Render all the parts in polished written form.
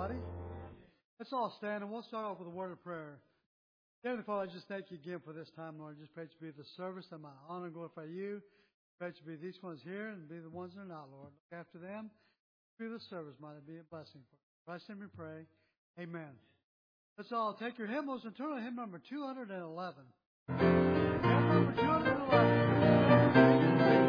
everybody. Let's all stand and we'll start off with a word of prayer. Heavenly Father, I just thank you again for this time, Lord. I just pray to be the service that my honor and glorify you. Pray to be these ones here and be the ones that are not, Lord. Look after them. Be the service, might it be a blessing for you. In Christ's name we pray. Amen. Let's all take your hymnals and turn to hymn number 211. Hymn number 211.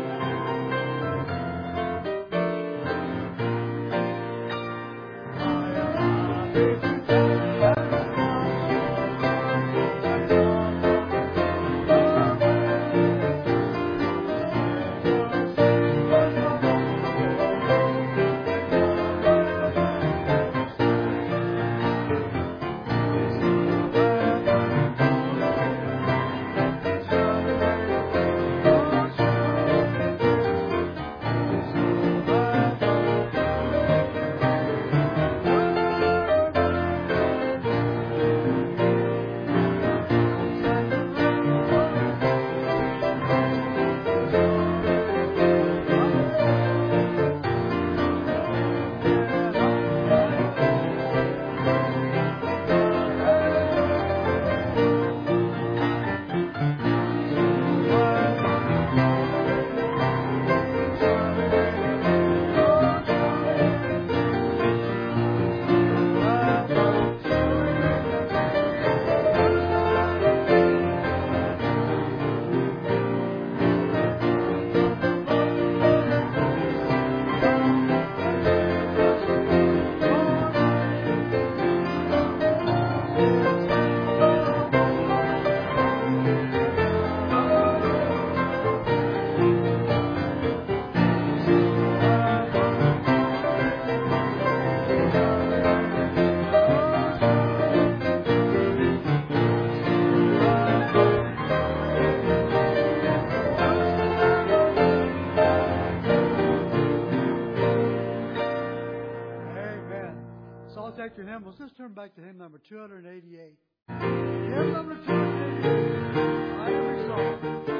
Your hymns. Let's turn back to hymn number 288. Hymn number 288. I am exalted.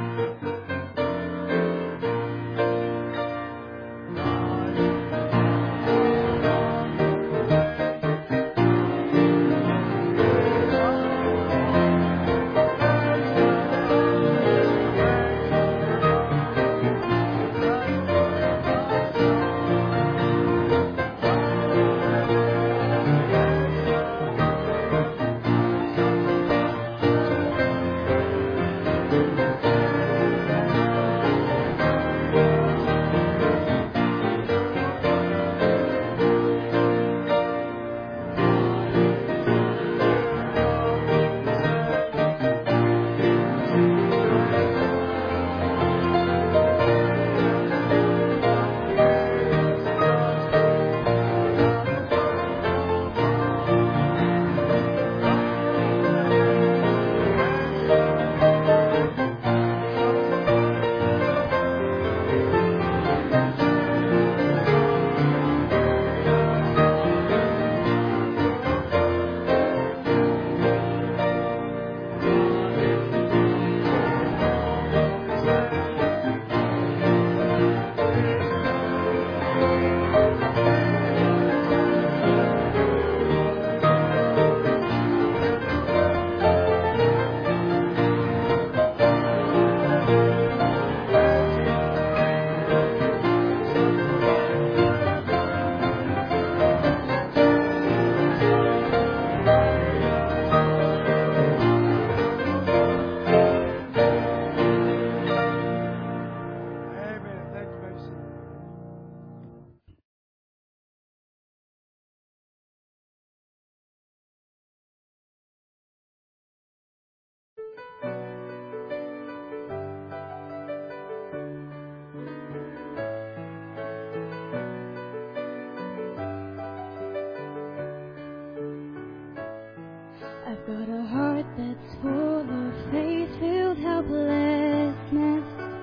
Got a heart that's full of faith-filled helplessness.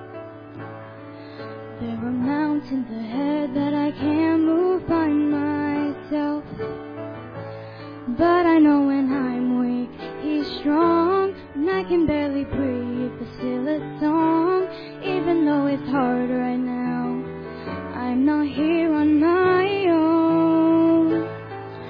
There are mountains ahead that I can't move by myself. But I know when I'm weak, He's strong. And I can barely breathe, but still a song. Even though it's hard right now, I'm not here on my own.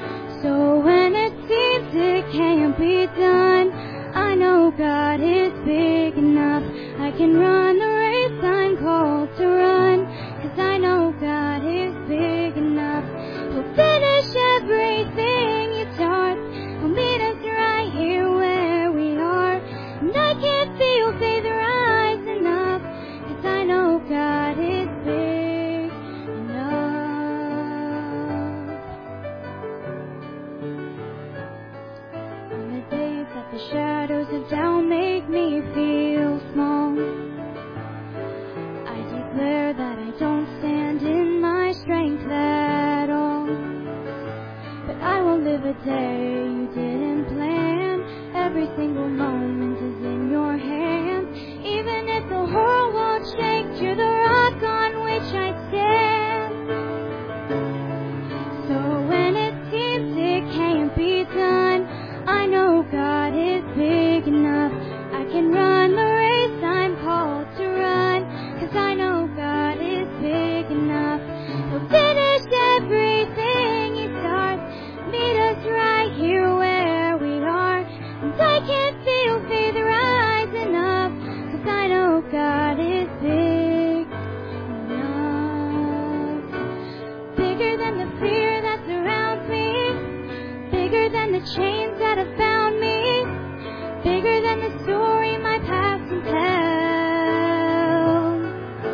chains that have bound me, bigger than the story my past can tell,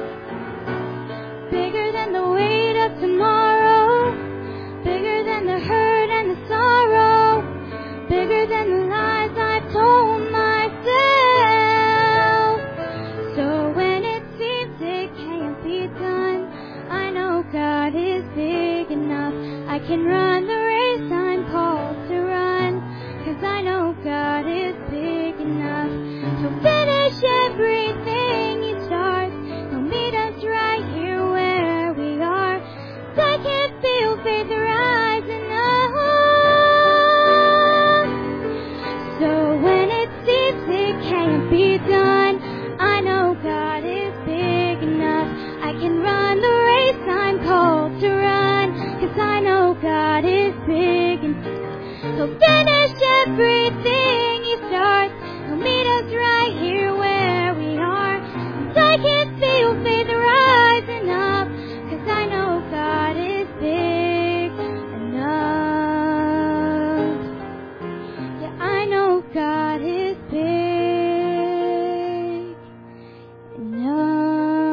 bigger than the weight of tomorrow, bigger than the hurt and the sorrow, bigger than the lies I've told myself. So when it seems it can't be done, I know God is big enough. I can run the race I'm called to run, 'cause I know God is big enough. So finish everything He starts. He'll meet us right here where we are. I can feel faith rising up. So when it seems it can't be done, I know God is big enough. I can run the race I'm called to run, 'cause I know God is big enough. He'll finish everything He starts. He'll meet us right here where we are. And I can feel faith rising up, 'cause I know God is big enough. Yeah, I know God is big enough.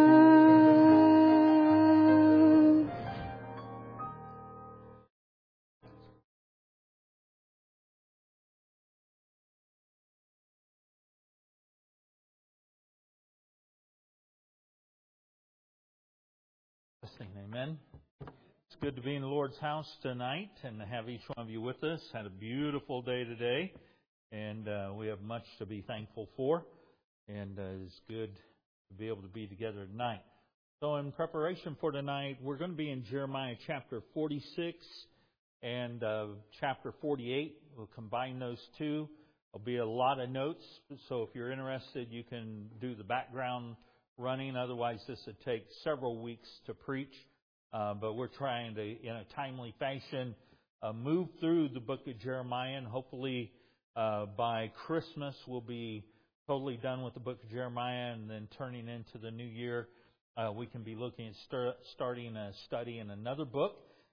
Amen. It's good to be in the Lord's house tonight and to have each one of you with us. Had a beautiful day today, and we have much to be thankful for. And it's good to be able to be together tonight. So in preparation for tonight, we're going to be in Jeremiah chapter 46 and chapter 48. We'll combine those two. There'll be a lot of notes, so if you're interested, you can do the background running. Otherwise, this would take several weeks to preach. But we're trying to, in a timely fashion, move through the book of Jeremiah. And hopefully, by Christmas, we'll be totally done with the book of Jeremiah. And then turning into the new year, we can be looking at starting a study in another book.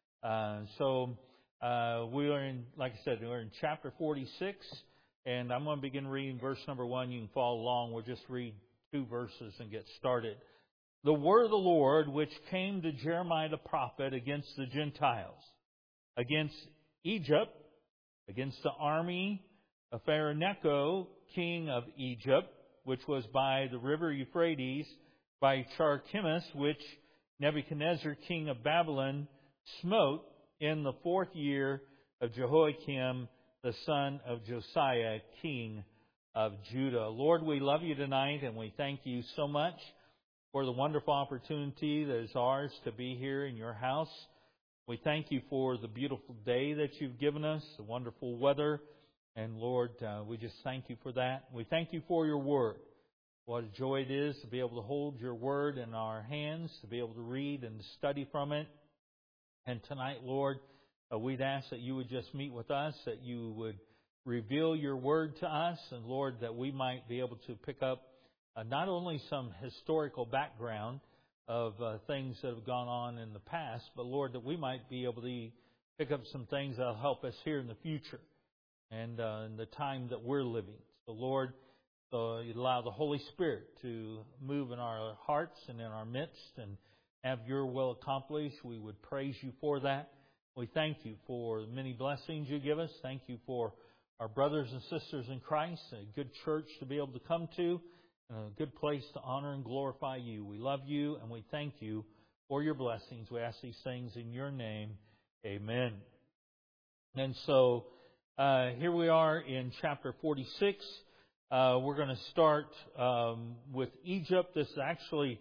So we are in, like I said, we're in chapter 46. And I'm going to begin reading verse number 1. You can follow along. We'll just read 2 verses and get started. The word of the Lord which came to Jeremiah the prophet against the Gentiles, against Egypt, against the army of Pharaoh Necho, king of Egypt, which was by the river Euphrates, by Charchemish, which Nebuchadnezzar, king of Babylon, smote in the 4th year of Jehoiakim, the son of Josiah, king of Judah. Lord, we love you tonight, and we thank you so much for the wonderful opportunity that is ours to be here in your house. We thank you for the beautiful day that you've given us, the wonderful weather. And Lord, we just thank you for that. We thank you for your word. What a joy it is to be able to hold your word in our hands, to be able to read and study from it. And tonight, Lord, we'd ask that you would just meet with us, that you would reveal your word to us, and Lord, that we might be able to pick up not only some historical background of things that have gone on in the past, but Lord, that we might be able to pick up some things that will help us here in the future and in the time that we're living. So Lord, you allow the Holy Spirit to move in our hearts and in our midst and have your will accomplished. We would praise you for that. We thank you for the many blessings you give us. Thank you for our brothers and sisters in Christ, a good church to be able to come to, and a good place to honor and glorify you. We love you and we thank you for your blessings. We ask these things in your name. Amen. And so here we are in chapter 46. We're going to start with Egypt. This is actually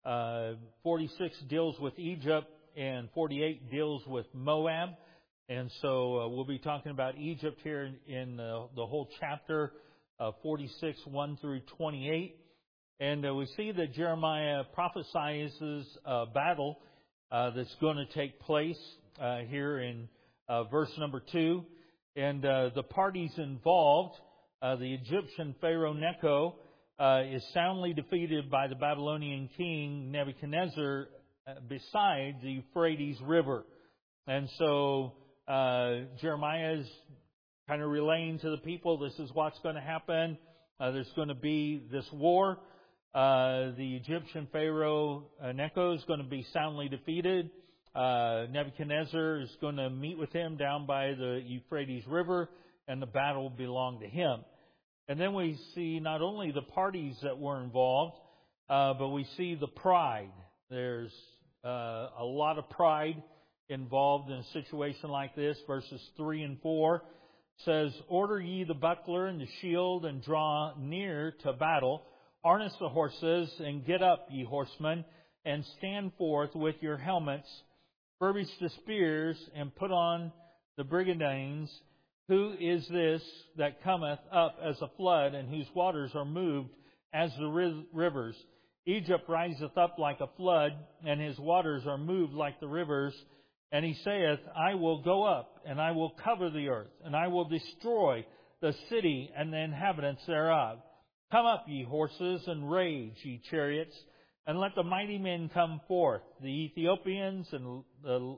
46 deals with Egypt and 48 deals with Moab. And so we'll be talking about Egypt here in the whole chapter 46, 1 through 28. And we see that Jeremiah prophesies a battle that's going to take place here in verse number 2. And the parties involved, the Egyptian Pharaoh Necho, is soundly defeated by the Babylonian king Nebuchadnezzar beside the Euphrates River. And so Jeremiah is kind of relaying to the people, this is what's going to happen. There's going to be this war. The Egyptian Pharaoh Necho is going to be soundly defeated. Nebuchadnezzar is going to meet with him down by the Euphrates River, and the battle will belong to him. And then we see not only the parties that were involved, but we see the pride. There's a lot of pride involved in a situation like this. Verses 3 and 4 says, "Order ye the buckler and the shield, and draw near to battle. Harness the horses, and get up, ye horsemen, and stand forth with your helmets. Furbish the spears, and put on the brigandines. Who is this that cometh up as a flood, and whose waters are moved as the rivers? Egypt riseth up like a flood, and his waters are moved like the rivers. And he saith, I will go up, and I will cover the earth, and I will destroy the city and the inhabitants thereof. Come up, ye horses, and rage, ye chariots, and let the mighty men come forth, the Ethiopians and the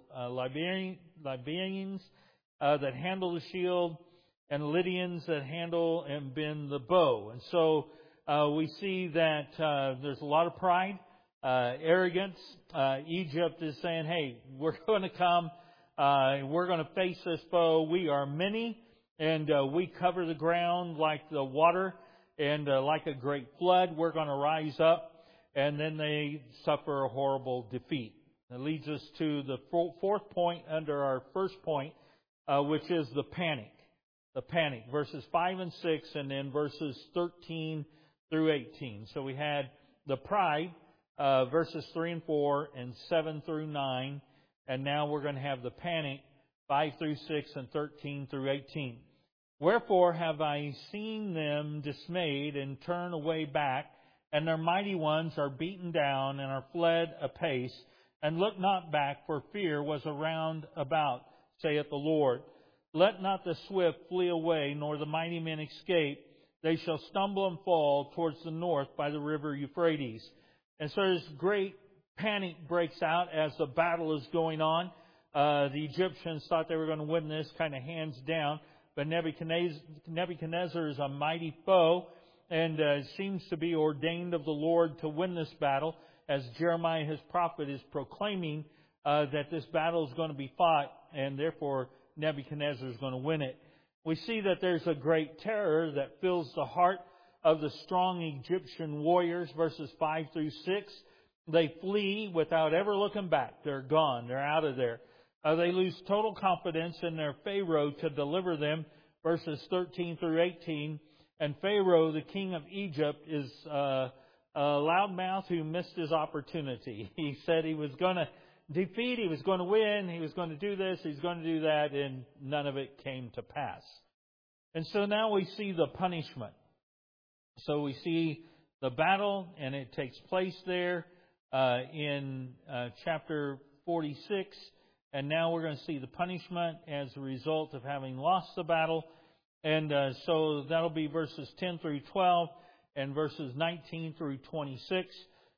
Libyans that handle the shield, and Lydians that handle and bend the bow." And so we see that there's a lot of pride, arrogance. Egypt is saying, hey, we're going to come, we're going to face this foe. We are many, and we cover the ground like the water, and like a great flood, we're going to rise up. And then they suffer a horrible defeat. That leads us to the fourth point under our first point, which is the panic. The panic. Verses 5 and 6, and then verses 13 through 18. So we had the pride, verses 3 and 4, and 7 through 9. And now we're going to have the panic, 5 through 6, and 13 through 18. "Wherefore have I seen them dismayed, and turn away back, and their mighty ones are beaten down, and are fled apace, and look not back, for fear was around about, saith the Lord. Let not the swift flee away, nor the mighty men escape. They shall stumble and fall towards the north by the river Euphrates." And so this great panic breaks out as the battle is going on. The Egyptians thought they were going to win this kind of hands down, but Nebuchadnezzar is a mighty foe, and seems to be ordained of the Lord to win this battle, as Jeremiah, his prophet, is proclaiming that this battle is going to be fought, and therefore Nebuchadnezzar is going to win it. We see that there's a great terror that fills the heart of the strong Egyptian warriors, verses 5 through 6. They flee without ever looking back. They're gone. They're out of there. They lose total confidence in their Pharaoh to deliver them, verses 13 through 18. And Pharaoh, the king of Egypt, is a loudmouth who missed his opportunity. He said he was going to defeat, he was going to win, he was going to do this, he's going to do that, and none of it came to pass. And so now we see the punishment. So we see the battle, and it takes place there in chapter 46. And now we're going to see the punishment as a result of having lost the battle. And so that'll be verses 10 through 12 and verses 19 through 26.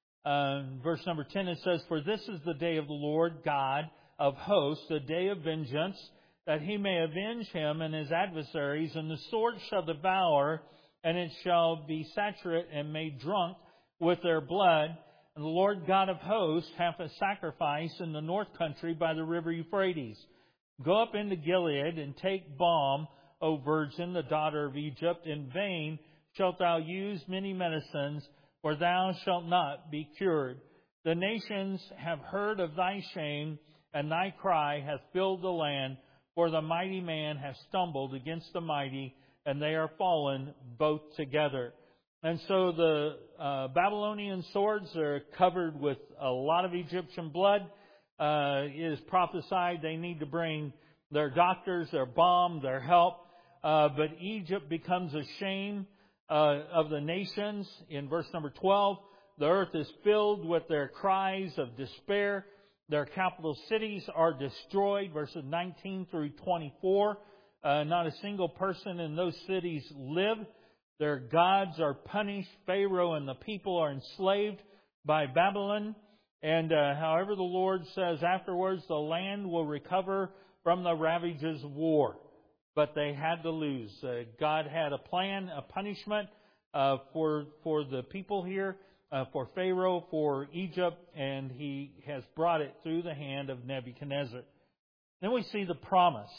Verse number 10, it says, "For this is the day of the Lord God of hosts, the day of vengeance, that he may avenge him and his adversaries, and the sword shall devour, and it shall be saturate and made drunk with their blood. And the Lord God of hosts hath a sacrifice in the north country by the river Euphrates. Go up into Gilead, and take balm, O virgin, the daughter of Egypt. In vain shalt thou use many medicines, for thou shalt not be cured. The nations have heard of thy shame, and thy cry hath filled the land. For the mighty man hath stumbled against the mighty, and they are fallen both together." And so the Babylonian swords are covered with a lot of Egyptian blood. It is prophesied they need to bring their doctors, their balm, their help. But Egypt becomes a shame of the nations. In verse number 12, the earth is filled with their cries of despair. Their capital cities are destroyed. Verses 19 through 24. Not a single person in those cities live. Their gods are punished. Pharaoh and the people are enslaved by Babylon. And however, the Lord says afterwards, the land will recover from the ravages of war. but they had to lose. God had a plan, a punishment for the people here, for Pharaoh, for Egypt, and He has brought it through the hand of Nebuchadnezzar. Then we see the promise.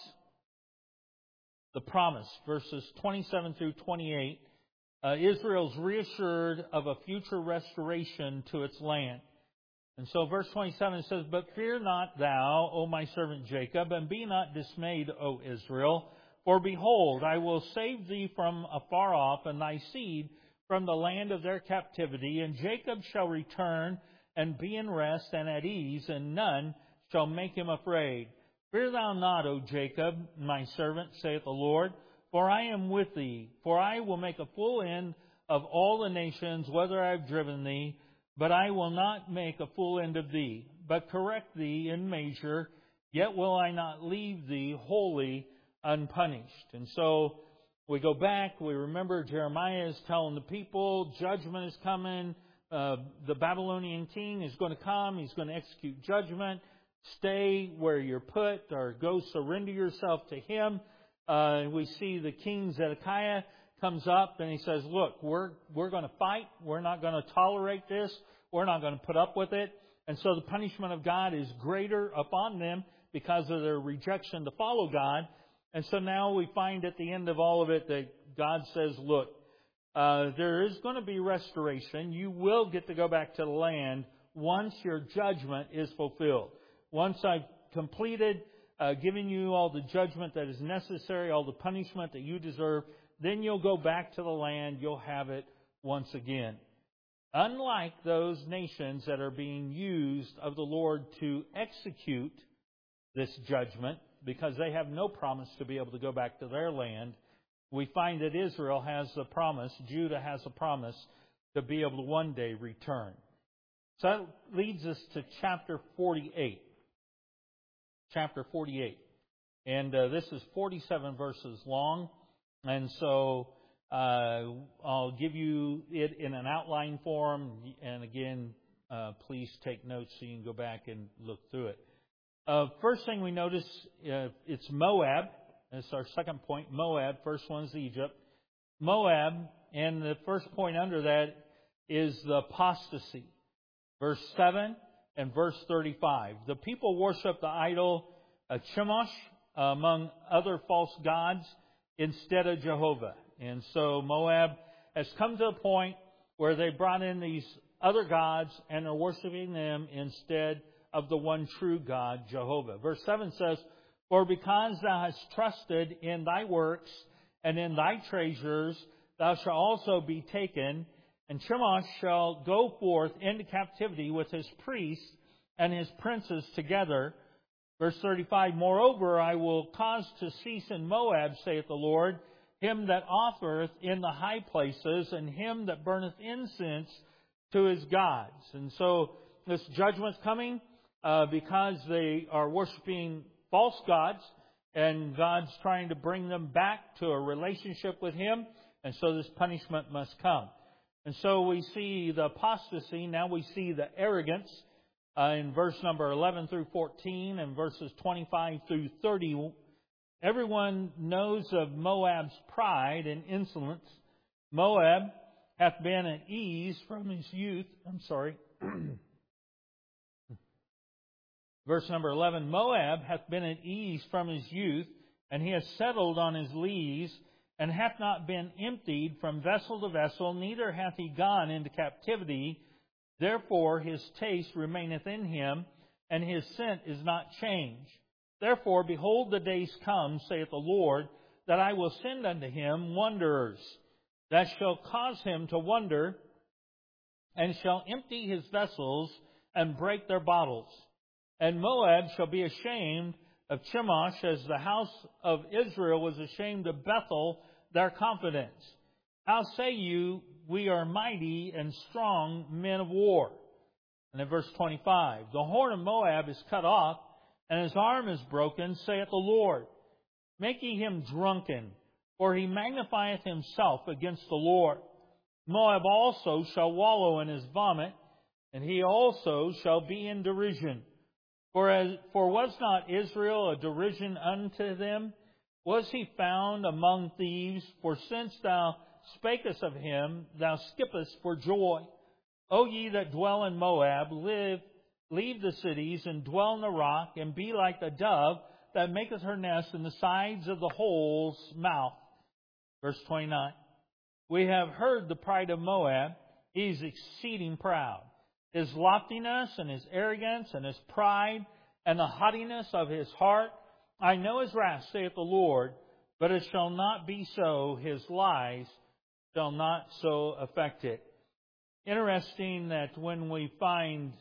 The promise, verses 27 through 28. Israel's reassured of a future restoration to its land. And so verse 27 says, "But fear not thou, O my servant Jacob, and be not dismayed, O Israel. For behold, I will save thee from afar off, and thy seed from the land of their captivity. And Jacob shall return, and be in rest, and at ease, and none shall make him afraid. Fear thou not, O Jacob, my servant, saith the Lord, for I am with thee. For I will make a full end of all the nations, whither I have driven thee. But I will not make a full end of thee, but correct thee in measure, yet will I not leave thee wholly unpunished." And so we go back, we remember Jeremiah is telling the people, judgment is coming, the Babylonian king is going to come, he's going to execute judgment, stay where you're put, or go surrender yourself to him. We see the king Zedekiah comes up and he says, look, we're going to fight. We're not going to tolerate this. We're not going to put up with it. And so the punishment of God is greater upon them because of their rejection to follow God. And so now we find at the end of all of it that God says, look, there is going to be restoration. You will get to go back to the land once your judgment is fulfilled. Once I've completed giving you all the judgment that is necessary, all the punishment that you deserve, then you'll go back to the land. You'll have it once again. Unlike those nations that are being used of the Lord to execute this judgment, because they have no promise to be able to go back to their land, we find that Israel has a promise, Judah has a promise to be able to one day return. So that leads us to chapter 48. Chapter 48. And this is 47 verses long. And so I'll give you it in an outline form. And again, please take notes so you can go back and look through it. First thing we notice, it's Moab. That's our second point. Moab. First one is Egypt. Moab. And the first point under that is the apostasy. Verse 7 and verse 35. The people worship the idol Chemosh among other false gods instead of Jehovah. And so Moab has come to a point where they brought in these other gods and are worshiping them instead of the one true God, Jehovah. Verse 7 says, "For because thou hast trusted in thy works and in thy treasures, thou shalt also be taken, and Chemosh shall go forth into captivity with his priests and his princes together." Verse 35, "Moreover, I will cause to cease in Moab, saith the Lord, him that offereth in the high places, and him that burneth incense to his gods." And so this judgment's coming because they are worshiping false gods, and God's trying to bring them back to a relationship with Him, and so this punishment must come. And so we see the apostasy, now we see the arrogance in verse number 11 through 14 and verses 25 through 30. Everyone knows of Moab's pride and insolence. Moab hath been at ease from his youth. Verse number 11, "Moab hath been at ease from his youth, and he has settled on his lees, and hath not been emptied from vessel to vessel, neither hath he gone into captivity. Therefore his taste remaineth in him, and his scent is not changed. Therefore, behold, the days come, saith the Lord, that I will send unto him wanderers, that shall cause him to wander, and shall empty his vessels, and break their bottles. And Moab shall be ashamed of Chemosh, as the house of Israel was ashamed of Bethel, their confidence. How say you, we are mighty and strong men of war?" And in verse 25, "The horn of Moab is cut off, and his arm is broken, saith the Lord. Make ye him drunken, for he magnifieth himself against the Lord. Moab also shall wallow in his vomit, and he also shall be in derision. For was not Israel a derision unto them? Was he found among thieves? For since thou spakest of him, thou skippest for joy. O ye that dwell in Moab, leave the cities, and dwell in the rock, and be like the dove that maketh her nest in the sides of the hole's mouth. Verse 29. We have heard the pride of Moab. He is exceeding proud. His loftiness and his arrogance and his pride and the haughtiness of his heart. I know his wrath, saith the Lord, but it shall not be so. His lies shall not so affect it. Interesting that when we find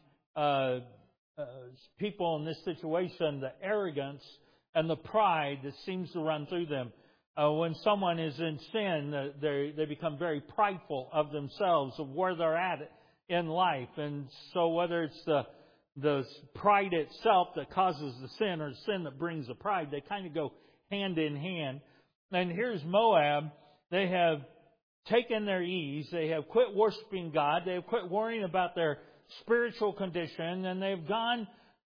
people in this situation, the arrogance and the pride that seems to run through them. When someone is in sin, they become very prideful of themselves, of where they're at in life. And so whether it's the pride itself that causes the sin or sin that brings the pride, they kind of go hand in hand. And here's Moab. They have taken their ease. They have quit worshiping God. They have quit worrying about their spiritual condition, and they've gone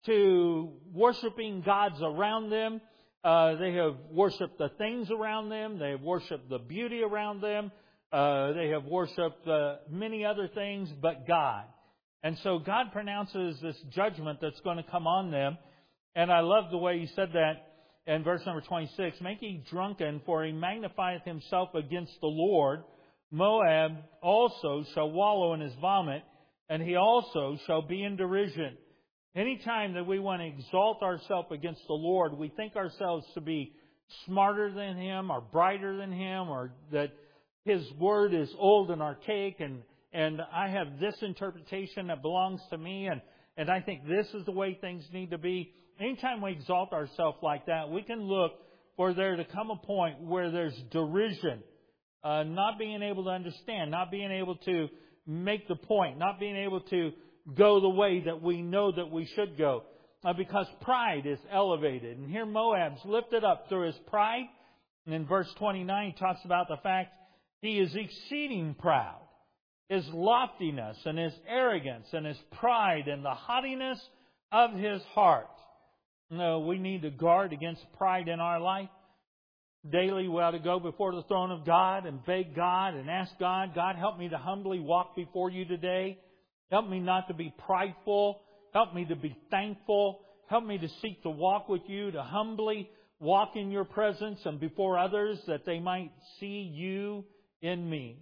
to worshiping gods around them. They have worshipped the things around them. They have worshipped the beauty around them. They have worshipped many other things but God. And so God pronounces this judgment that's going to come on them. And I love the way He said that in verse number 26. Make ye drunken, for he magnifieth himself against the Lord. Moab also shall wallow in his vomit, and he also shall be in derision. Anytime that we want to exalt ourselves against the Lord, we think ourselves to be smarter than Him or brighter than Him, or that His Word is old and archaic, and I have this interpretation that belongs to me, and I think this is the way things need to be. Anytime we exalt ourselves like that, we can look for there to come a point where there's derision, not being able to understand, not being able to make the point, not being able to go the way that we know that we should go, because pride is elevated. And here Moab's lifted up through his pride. And in verse 29, he talks about the fact he is exceeding proud. His loftiness and his arrogance and his pride and the haughtiness of his heart. No, we need to guard against pride in our life. Daily we ought to go before the throne of God and beg God and ask God, God, help me to humbly walk before you today. Help me not to be prideful. Help me to be thankful. Help me to seek to walk with you, to humbly walk in your presence and before others, that they might see you in me.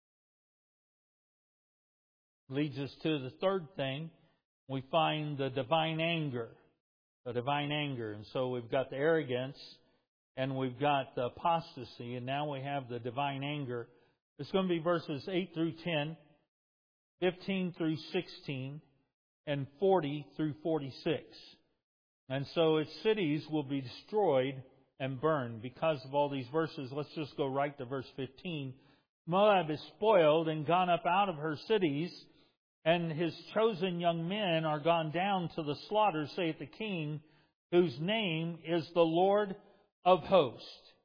Leads us to the third thing. We find the divine anger. The divine anger. And so we've got the arrogance and we've got the apostasy, and now we have the divine anger. It's going to be verses 8 through 10. 15 through 16, and 40 through 46. And so its cities will be destroyed and burned. Because of all these verses, let's just go right to verse 15. Moab is spoiled and gone up out of her cities, and his chosen young men are gone down to the slaughter, saith the King, whose name is the Lord of hosts.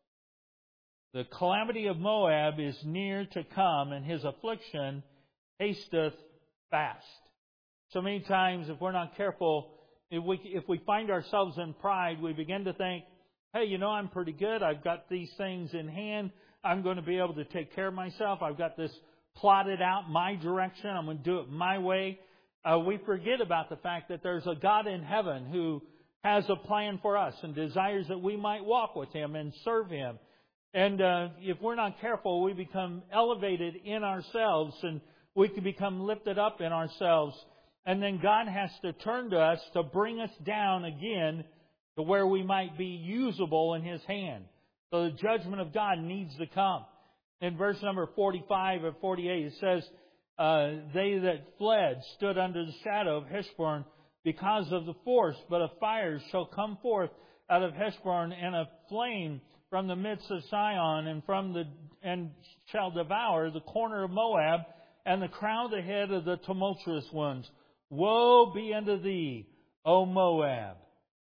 The calamity of Moab is near to come, and his affliction hasteth fast. So many times, if we're not careful, if we find ourselves in pride, we begin to think, hey, I'm pretty good. I've got these things in hand. I'm going to be able to take care of myself. I've got this plotted out my direction. I'm going to do it my way. We forget about the fact that there's a God in heaven who has a plan for us and desires that we might walk with Him and serve Him. And if we're not careful, we become elevated in ourselves, and we can become lifted up in ourselves. And then God has to turn to us to bring us down again to where we might be usable in His hand. So the judgment of God needs to come. In verse number 45 or 48, it says, they that fled stood under the shadow of Heshbon because of the force, but a fire shall come forth out of Heshbon, and a flame from the midst of Sion, and shall devour the corner of Moab, and the crown of the head of the tumultuous ones. Woe be unto thee, O Moab!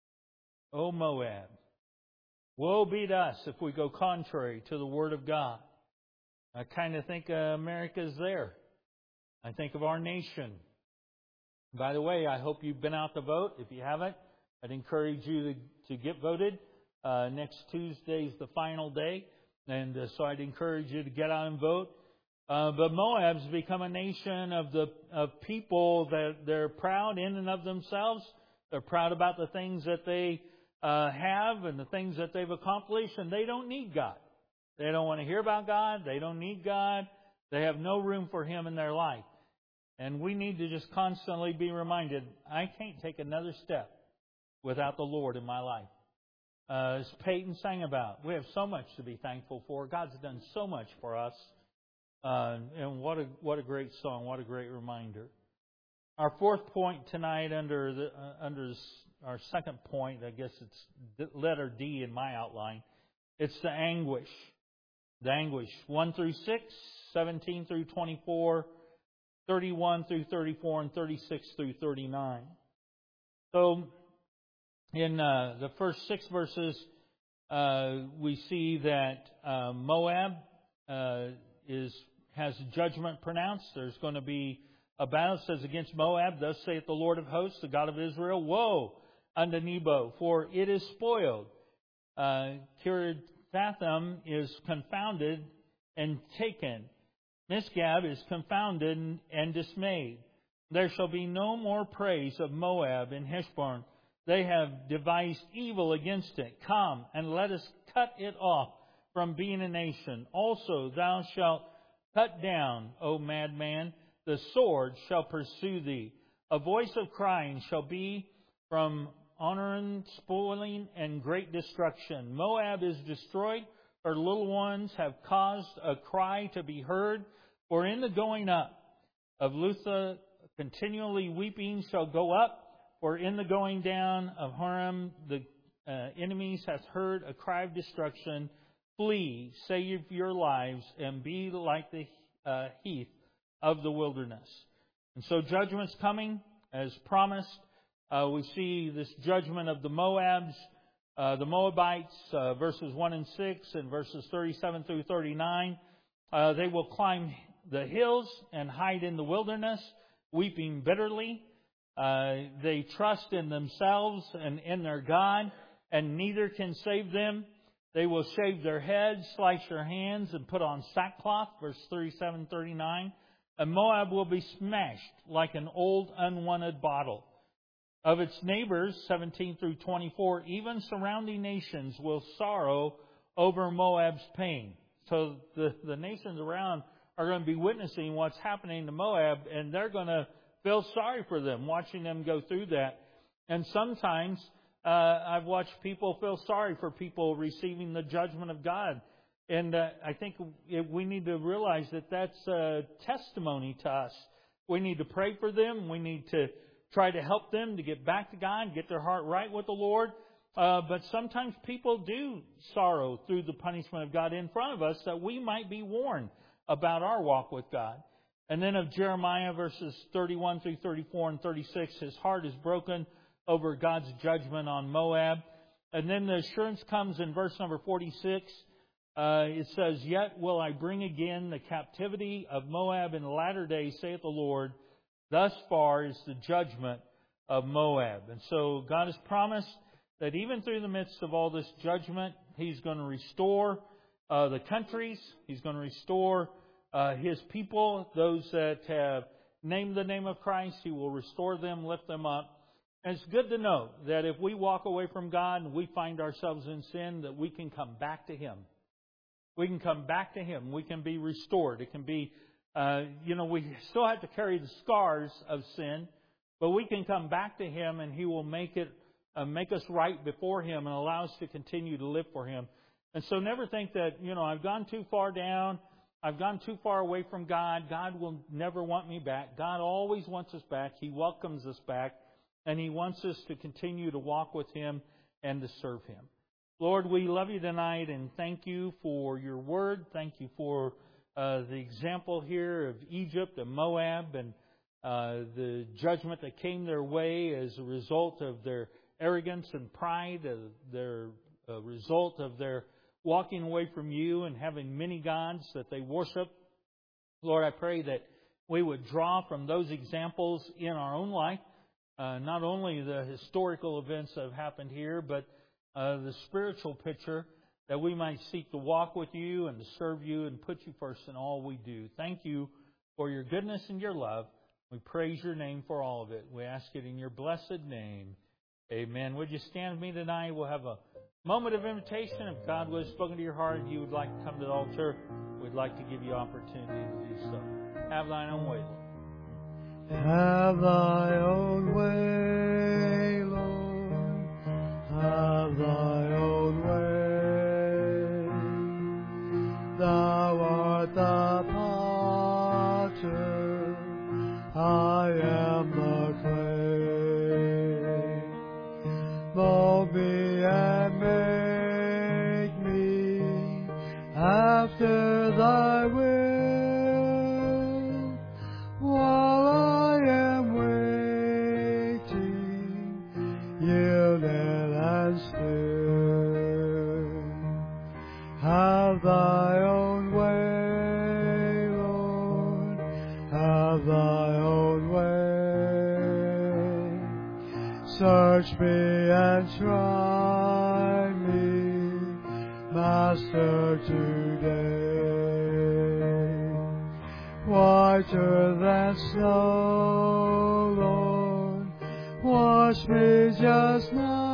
O Moab! Woe be to us if we go contrary to the Word of God. I kind of think America's there. I think of our nation. By the way, I hope you've been out to vote. If you haven't, I'd encourage you to get voted. Next Tuesday is the final day, and so I'd encourage you to get out and vote. But Moab's become a nation of people that they're proud in and of themselves. They're proud about the things that they have and the things that they've accomplished, and they don't need God. They don't want to hear about God. They don't need God. They have no room for Him in their life. And we need to just constantly be reminded, I can't take another step without the Lord in my life. As Peyton sang about, we have so much to be thankful for. God's done so much for us. And what a great song, what a great reminder. Our fourth point tonight under our second point, I guess it's letter D in my outline. It's the anguish. The anguish. 1 through 6, 17 through 24, 31 through 34, and 36 through 39. So, in the first 6 verses, we see that Moab has judgment pronounced. There's going to be a battle. It says, against Moab, thus saith the Lord of hosts, the God of Israel, woe unto Nebo, for it is spoiled. Kiriathaim is confounded and taken. Misgab is confounded and dismayed. There shall be no more praise of Moab in Heshbon. They have devised evil against it. Come, and let us cut it off from being a nation. Also thou shalt cut down, O madman, the sword shall pursue thee. A voice of crying shall be from Honoran, spoiling, and great destruction. Moab is destroyed. Her little ones have caused a cry to be heard. For in the going up of Lutha, continually weeping shall go up. For in the going down of Haram, the enemies hath heard a cry of destruction. Flee, save your lives, and be like the heath of the wilderness. And so judgment's coming, as promised. We see this judgment of the Moabites, verses 1 and 6, and verses 37 through 39. They will climb the hills and hide in the wilderness, weeping bitterly. They trust in themselves and in their God, and neither can save them. They will shave their heads, slice their hands, and put on sackcloth, verse 37, 39. And Moab will be smashed like an old unwanted bottle. Of its neighbors, 17 through 24, even surrounding nations will sorrow over Moab's pain. So the nations around are going to be witnessing what's happening to Moab, and they're going to feel sorry for them, watching them go through that. And sometimes I've watched people feel sorry for people receiving the judgment of God. And I think we need to realize that that's a testimony to us. We need to pray for them. We need to try to help them to get back to God, get their heart right with the Lord. But sometimes people do sorrow through the punishment of God in front of us, that we might be warned about our walk with God. And then of Jeremiah, verses 31 through 34 and 36, his heart is broken over God's judgment on Moab. And then the assurance comes in verse number 46. It says, yet will I bring again the captivity of Moab in the latter days, saith the Lord. Thus far is the judgment of Moab. And so God has promised that even through the midst of all this judgment, He's going to restore the countries. He's going to restore His people, those that have named the name of Christ. He will restore them, lift them up. And it's good to know that if we walk away from God and we find ourselves in sin, that we can come back to Him. We can come back to Him. We can be restored. It can be, we still have to carry the scars of sin, but we can come back to Him, and He will make us right before Him and allow us to continue to live for Him. And so never think that, I've gone too far down. I've gone too far away from God. God will never want me back. God always wants us back. He welcomes us back, and He wants us to continue to walk with Him and to serve Him. Lord, we love You tonight, and thank You for Your word. Thank You for the example here of Egypt and Moab and the judgment that came their way as a result of their arrogance and pride, their result of their walking away from You and having many gods that they worship. Lord, I pray that we would draw from those examples in our own life, not only the historical events that have happened here, but the spiritual picture, that we might seek to walk with you and to serve you and put you first in all we do. Thank you for your goodness and your love. We praise your name for all of it. We ask it in your blessed name. Amen. Would you stand with me tonight? We'll have a moment of invitation. If God was spoken to your heart and you would like to come to the altar, we'd like to give you opportunity to do so. Have thine own way, Lord. Have thy own way, Lord. Have thy own way. Thou art the potter, I am the clay. Mold me and make me after thy will. While I am waiting, yielded and still, have thy own way, Lord, have thy own way. Search me and try me, Master, today. Whiter than snow, Lord, wash me just now.